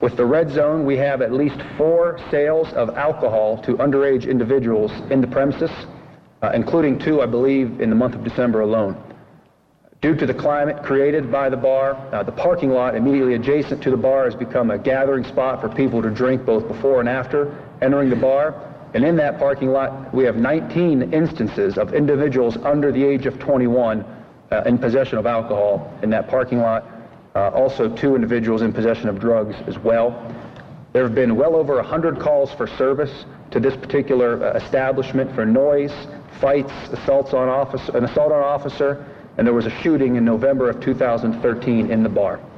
With the red zone, we have at least 4 sales of alcohol to underage individuals in the premises, including 2, I believe, in the month of December alone. Due to the climate created by the bar, the parking lot immediately adjacent to the bar has become a gathering spot for people to drink both before and after entering the bar. And in that parking lot, we have 19 instances of individuals under the age of 21 in possession of alcohol in that parking lot. Also 2 individuals in possession of drugs as well. There have been well over 100 calls for service to this particular establishment for noise, fights, an assault on an officer, and there was a shooting in November of 2013 in the bar.